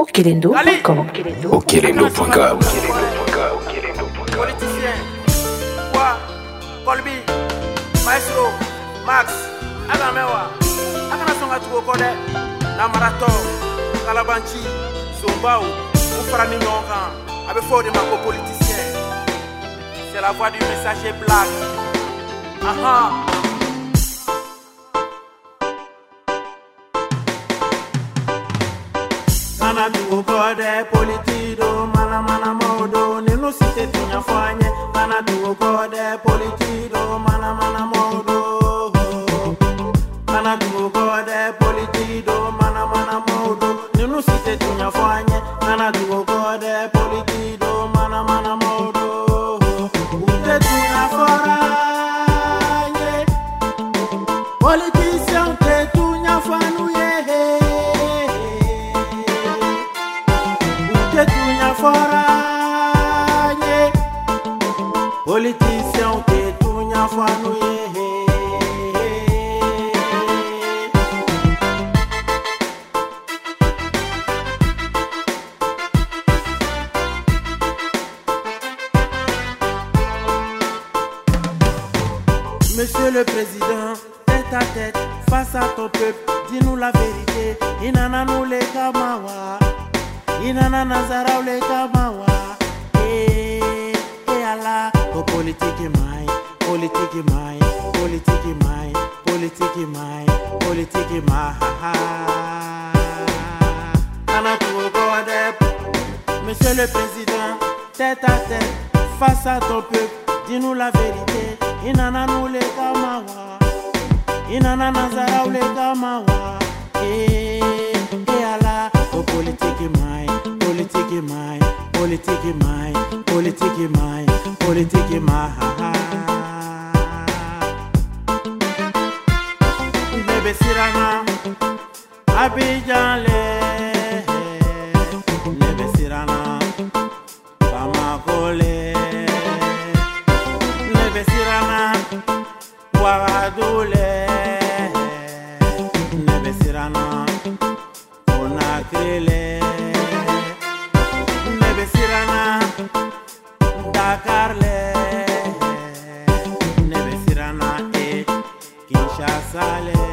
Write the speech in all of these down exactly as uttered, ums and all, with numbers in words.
Okelendo point com. Okelendo point com. Politicien, Wa, Colby, Maestro, Max, Agamewa, Aganasonga Tuokode, La Marathon, Kalabanchi, Sombao, Oufrani Nyongan, avec fort de ma politicien. C'est la voix du messager black. Aha. Mana Tuokode, politido, mana mana modo, nino site tunya fanye. Mana Tuokode, politido, mana mana modo. Mana Tuokode, politido, mana mana modo, nino site tunya fanye. Mana Tuokode, politido, mana mana modo. Ute tunya foranye, politicien te tunya fanuye. Ute tunya foranye, politicien te tunya fanuye. Monsieur le Président, tête à tête, face à ton peuple, dis-nous la vérité. Inana nous les kamawa, inana nazara les kamawa. Eh, eh Allah, oh politique est maille, politique est maille, politique est maille, politique est maille, politique est maille. Ana Tuokode, Monsieur le Président, tête à tête, face à ton peuple, dis-nous la vérité. Inana nous les kamawa, inana nazara les kamawa. Eh, eh Allah, oh politique est maille, politique est maille, politique est maille, politique est maille, politique est maille. Nebe Sirana, Abidjan le, Nebe Sirana, Bamako le. Nebesirana, Ouagadougou, Nebesirana, Conakry, Nebesirana, Dakar, Nebesirana et Kinshasa,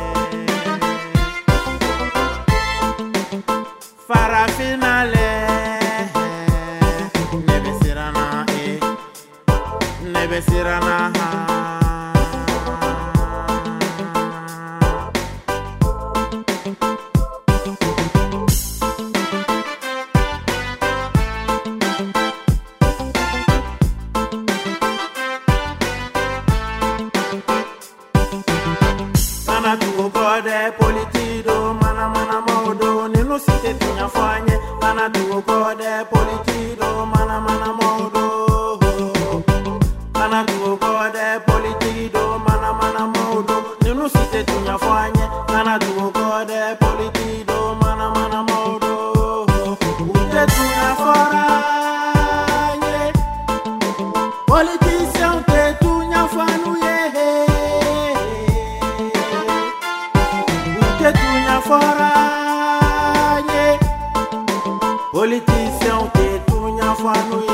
Farafina, Nebesirana et Nebesirana. Mana Tuokode, politido, mana mana modo, nino site tunya fanye. Mana Tuokode, politido, mana mana modo. Mana Tuokode, politido, mana mana modo, nino site tunya fanye. Mana Tuokode, politido, mana mana modo. Ute tunya foranye, politicien te tunya fanuye. Ute tunya foranye, politicien te tunya fanuye.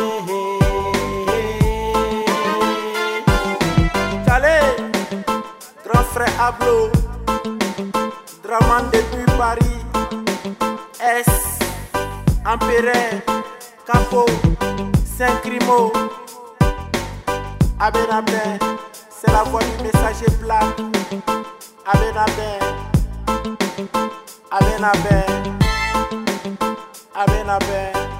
Grand frère Ablo, Draman depuis Paris, S, Empéré, Capo, Saint-Crimo, Abenabé, c'est la voix du messager plat. Abenabé, Abenabé, Abenabé.